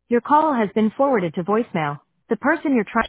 Your call has been forwarded to voicemail. The person you're trying